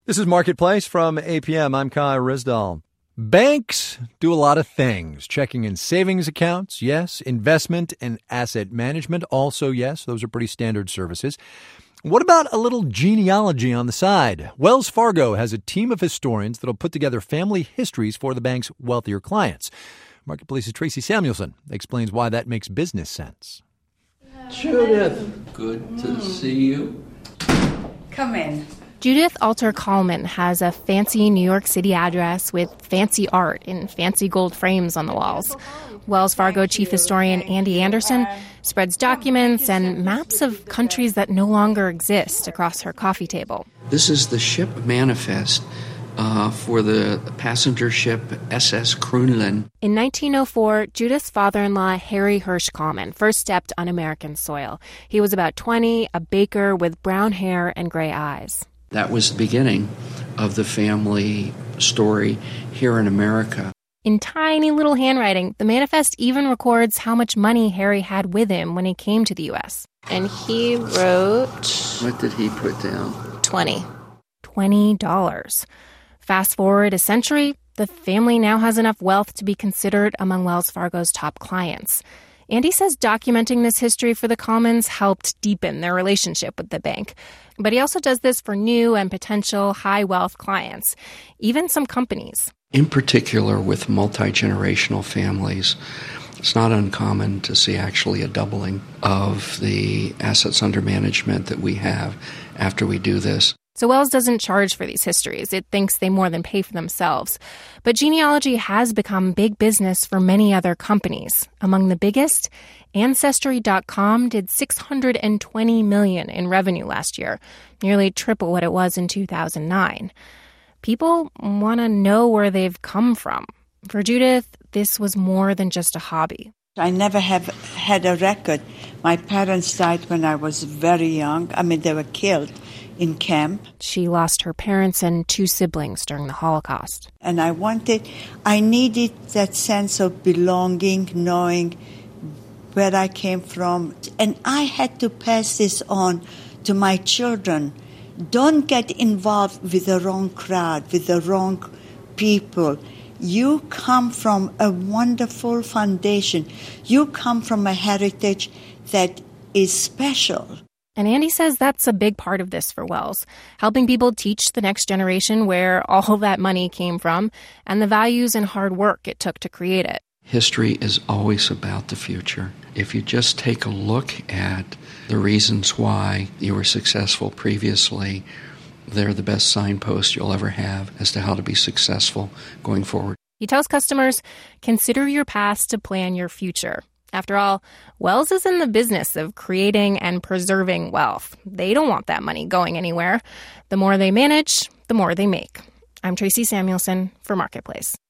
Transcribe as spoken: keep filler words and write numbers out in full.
This is Marketplace from A P M. I'm Kai Rizdal. Banks do a lot of things. Checking and savings accounts, yes. Investment and asset management, also yes. Those are pretty standard services. What about a little genealogy on the side? Wells Fargo has a team of historians that'll put together family histories for the bank's wealthier clients. Marketplace's Tracy Samuelson explains why that makes business sense. Judith, good to see you. Come in. Judith Alter-Kallman has a fancy New York City address with fancy art in fancy gold frames on the walls. Wells Fargo chief historian Andy Anderson spreads documents and maps of countries that no longer exist across her coffee table. This is the ship manifest uh, for the passenger ship S S Kronlund. In nineteen oh four, Judith's father-in-law, Harry Hirsch Kallman, first stepped on American soil. He was about twenty, a baker with brown hair and gray eyes. That was the beginning of the family story here in America. In tiny little handwriting, the manifest even records how much money Harry had with him when he came to the U S. And he wrote... What did he put down? twenty. twenty dollars. Fast forward a century, the family now has enough wealth to be considered among Wells Fargo's top clients. Andy says documenting this history for the Kallmans helped deepen their relationship with the bank. But he also does this for new and potential high-wealth clients, even some companies. In particular, with multi-generational families, it's not uncommon to see actually a doubling of the assets under management that we have after we do this. So Wells doesn't charge for these histories. It thinks they more than pay for themselves. But genealogy has become big business for many other companies. Among the biggest, Ancestry dot com did six hundred twenty million dollars in revenue last year, nearly triple what it was in two thousand nine. People want to know where they've come from. For Judith, this was more than just a hobby. I never have had a record. My parents died when I was very young. I mean, they were killed in camp. She lost her parents and two siblings during the Holocaust. And I wanted, I needed that sense of belonging, knowing where I came from. And I had to pass this on to my children. Don't get involved with the wrong crowd, with the wrong people. You come from a wonderful foundation. You come from a heritage that is special. And Andy says that's a big part of this for Wells, helping people teach the next generation where all that money came from and the values and hard work it took to create it. History is always about the future. If you just take a look at the reasons why you were successful previously, they're the best signpost you'll ever have as to how to be successful going forward. He tells customers, consider your past to plan your future. After all, Wells is in the business of creating and preserving wealth. They don't want that money going anywhere. The more they manage, the more they make. I'm Tracy Samuelson for Marketplace.